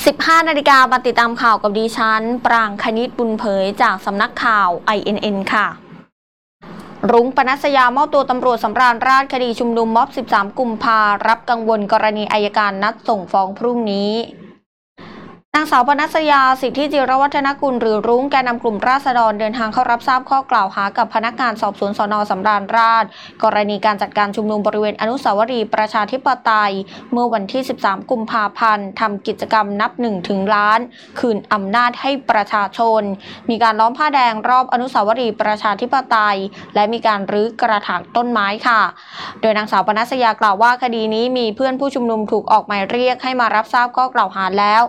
15 นาฬิกามาติดตามข่าวกับดิฉันปรางคณิตบุญเผยจากสำนักข่าว INN ค่ะรุ้ง ปนัสยามอบตัวตำรวจสำราญราชคดีชุมนุมม็อบ 13 กุมภารับกังวลกรณีอัยการนัดส่งฟ้องพรุ่งนี้นางสาวปนัสยาสิทธิจิรวัฒนกุลหรือรุ้งแกนนำกลุ่มราษฎรเดินทางเข้ารับทราบข้อกล่าวหากับพนักงานสอบสวนสน.สำราญราษฎร์กรณีการจัดการชุมนุมบริเวณอนุสาวรีย์ประชาธิปไตยเมื่อวันที่ 13 กุมภาพันธ์ทำกิจกรรมนับ1 ถึงล้านคืนอำนาจให้ประชาชนมีการล้อมผ้าแดงรอบอนุสาวรีย์ประชาธิปไตยและมีการรื้อกระถางต้นไม้ค่ะโดยนางสาวปนัสยากล่าวว่าคดีนี้มีเพื่อนผู้ชุมนุมถูกออกหมายเรียกให้มารับทราบข้อกล่าวหาแล้ว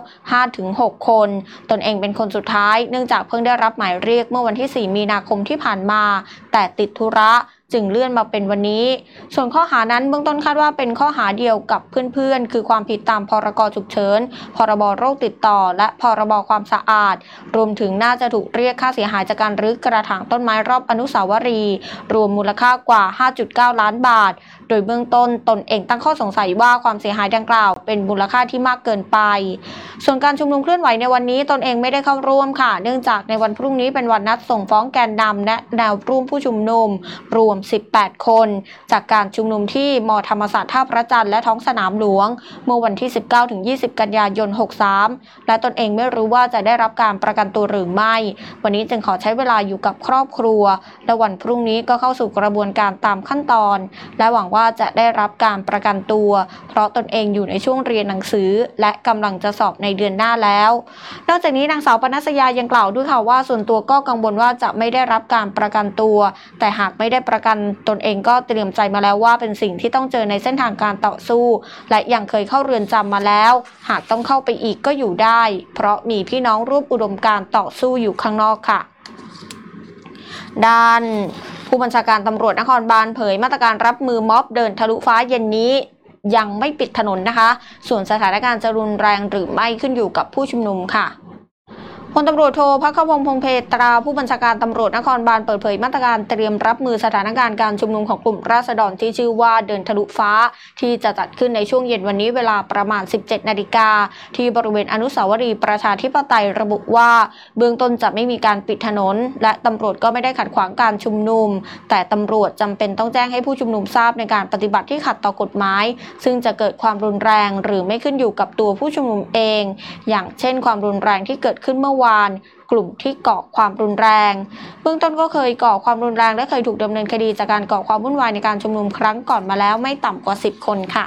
5-6 คนตนเองเป็นคนสุดท้ายเนื่องจากเพิ่งได้รับหมายเรียกเมื่อวันที่ 4 มีนาคมที่ผ่านมาแต่ติดธุระจึงเลื่อนมาเป็นวันนี้ส่วนข้อหานั้นเบื้องต้นคาดว่าเป็นข้อหาเดียวกับเพื่อนๆคือความผิดตามพรก.ฉุกเฉินพรบ.โรคติดต่อและพรบ.ความสะอาดรวมถึงน่าจะถูกเรียกค่าเสียหายจากการรื้อกระถางต้นไม้รอบอนุสาวรีย์รวมมูลค่ากว่า 5.9 ล้านบาทโดยเบื้องต้นตนเองตั้งข้อสงสัยว่าความเสียหายดังกล่าวเป็นมูลค่าที่มากเกินไปส่วนการชุมนุมเคลื่อนไหวในวันนี้ตนเองไม่ได้เข้าร่วมค่ะเนื่องจากในวันพรุ่งนี้เป็นวันนัดส่งฟ้องแกนนำและแนวร่วมผู้ชุมนุมรวม18 คนจากการชุมนุมที่ม.ธรรมศาสตร์ท่าพระจันทร์และท้องสนามหลวงเมื่อวันที่ 19-20 กันยายน 63และตนเองไม่รู้ว่าจะได้รับการประกันตัวหรือไม่วันนี้จึงขอใช้เวลาอยู่กับครอบครัวและวันพรุ่งนี้ก็เข้าสู่กระบวนการตามขั้นตอนและหวังว่าจะได้รับการประกันตัวเพราะตนเองอยู่ในช่วงเรียนหนังสือและกำลังจะสอบในเดือนหน้าแล้วนอกจากนี้นางสาวปนัสยายังกล่าวด้วยค่ะว่าส่วนตัวก็กังวลว่าจะไม่ได้รับการประกันตัวแต่หากไม่ได้ประกันตนเองก็เตรียมใจมาแล้วว่าเป็นสิ่งที่ต้องเจอในเส้นทางการต่อสู้และยังเคยเข้าเรือนจำมาแล้วหากต้องเข้าไปอีกก็อยู่ได้เพราะมีพี่น้องร่วมอุดมการณ์ต่อสู้อยู่ข้างนอกค่ะด้านผู้บัญชาการตำรวจนครบาลเผยมาตรการรับมือม็อบเดินทะลุฟ้าเย็นนี้ยังไม่ปิดถนนนะคะส่วนสถานการณ์จะรุนแรงหรือไม่ขึ้นอยู่กับผู้ชุมนุมค่ะพลตำรวจโทภัควงศ์ พงษ์เพตราผู้บัญชาการตำรวจนครบาลเปิดเผยมาตรการเตรียมรับมือสถานการณ์การชุมนุมของกลุ่มราษฎรที่ชื่อว่าเดินทะลุฟ้าที่จะจัดขึ้นในช่วงเย็นวันนี้เวลาประมาณ 17 นาฬิกาที่บริเวณอนุสาวรีย์ประชาธิปไตยระบุว่าเบื้องต้นจะไม่มีการปิดถนนและตำรวจก็ไม่ได้ขัดขวางการชุมนุมแต่ตำรวจจำเป็นต้องแจ้งให้ผู้ชุมนุมทราบในการปฏิบัติที่ขัดต่อกฎหมายซึ่งจะเกิดความรุนแรงหรือไม่ขึ้นอยู่กับตัวผู้ชุมนุมเองอย่างเช่นความรุนแรงที่เกิดขึ้นเมื่อวานกลุ่มที่ก่อความรุนแรงเบื้องต้นก็เคยก่อความรุนแรงและเคยถูกดำเนินคดีจากการก่อความวุ่นวายในการชุมนุมครั้งก่อนมาแล้วไม่ต่ำกว่า10 คนค่ะ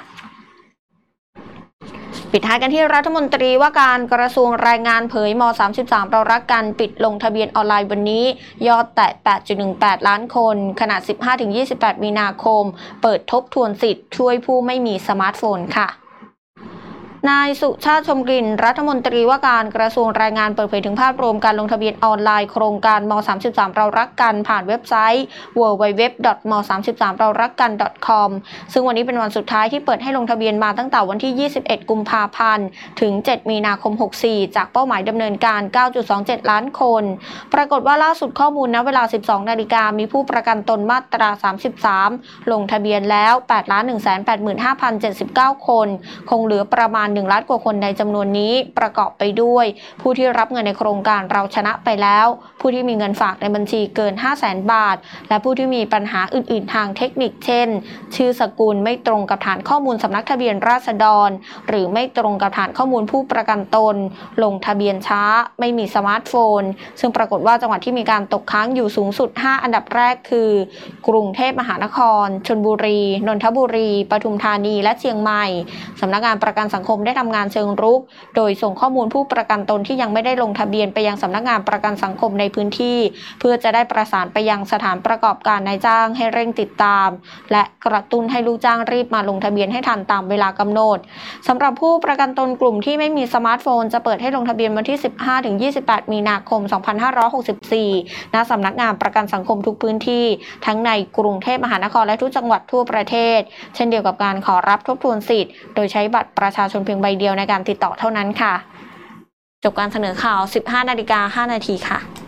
ปิดท้ายกันที่รัฐมนตรีว่าการกระทรวงแรงงานเผยม.33เรารักกันปิดลงทะเบียนออนไลน์วันนี้ยอดแตะ 8.18 ล้านคนขณะ 15-28 มีนาคมเปิดทบทวนสิทธิ์ช่วยผู้ไม่มีสมาร์ทโฟนค่ะนายสุชาติชมกลิ่นรัฐมนตรีว่าการกระทรวงแรงงานเปิดเผยถึงภาพรวมการลงทะเบียนออนไลน์โครงการม.33เรารักกันผ่านเว็บไซต์ www.m33raurakan.com ซึ่งวันนี้เป็นวันสุดท้ายที่เปิดให้ลงทะเบียนมาตั้งแต่วันที่ 21 กุมภาพันธ์ถึง 7 มีนาคม 64จากเป้าหมายดำเนินการ 9.27 ล้านคนปรากฏว่าล่าสุดข้อมูลณเวลา 12 นาฬิกามีผู้ประกันตนมาตรา 33ลงทะเบียนแล้ว 8,185,079 คนคงเหลือประมาณ1 ล้านกว่าคนในจำนวนนี้ประกอบไปด้วยผู้ที่รับเงินในโครงการเราชนะไปแล้วผู้ที่มีเงินฝากในบัญชีเกิน 500,000 บาทและผู้ที่มีปัญหาอื่นๆทางเทคนิคเช่นชื่อสกุลไม่ตรงกับฐานข้อมูลสำนักทะเบียนราษฎรหรือไม่ตรงกับฐานข้อมูลผู้ประกันตนลงทะเบียนช้าไม่มีสมาร์ทโฟนซึ่งปรากฏว่าจังหวัดที่มีการตกค้างอยู่สูงสุด5 อันดับแรกคือกรุงเทพมหานครชลบุรีนนทบุรีปทุมธานีและเชียงใหม่สำนักงานประกันสังคมได้ทำงานเชิงรุกโดยส่งข้อมูลผู้ประกันตนที่ยังไม่ได้ลงทะเบียนไปยังสำนักงานประกันสังคมในพื้นที่เพื่อจะได้ประสานไปยังสถานประกอบการนายจ้างให้เร่งติดตามและกระตุ้นให้ลูกจ้างรีบมาลงทะเบียนให้ทันตามเวลากำหนดสำหรับผู้ประกันตนกลุ่มที่ไม่มีสมาร์ทโฟนจะเปิดให้ลงทะเบียนวันที่ 15-28 มีนาคม 2564 ณ สำนักงานประกันสังคมทุกพื้นที่ทั้งในกรุงเทพมหานครและทุกจังหวัดทั่วประเทศเช่นเดียวกับการขอรับทบทวนสิทธิ์โดยใช้บัตรประชาชนเพียงใบเดียวในการติดต่อเท่านั้นค่ะจบการเสนอข่าว 15:05 นาทีค่ะ